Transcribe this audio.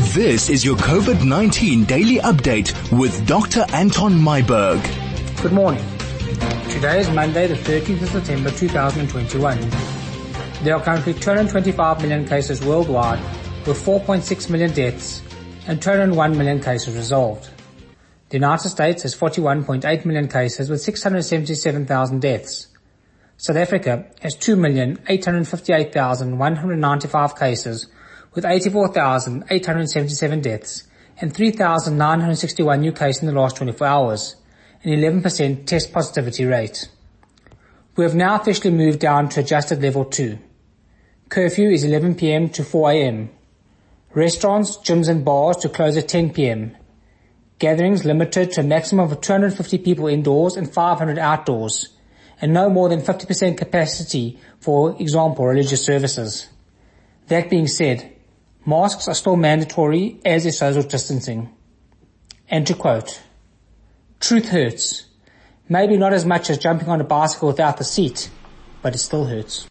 This is your COVID-19 daily update with Dr. Anton Myburg. Good morning. Today is Monday, the 13th of September 2021. There are currently 225 million cases worldwide, with 4.6 million deaths and 201 million cases resolved. The United States has 41.8 million cases with 677,000 deaths. South Africa has 2,858,195 cases with 84,877 deaths and 3,961 new cases in the last 24 hours, an 11% test positivity rate. We have now officially moved down to adjusted level 2. Curfew is 11 p.m. to 4 a.m. Restaurants, gyms and bars to close at 10 p.m. Gatherings limited to a maximum of 250 people indoors and 500 outdoors, and no more than 50% capacity for example, religious services. That being said, masks are still mandatory, as is social distancing. And to quote, "Truth hurts. Maybe not as much as jumping on a bicycle without the seat, but it still hurts."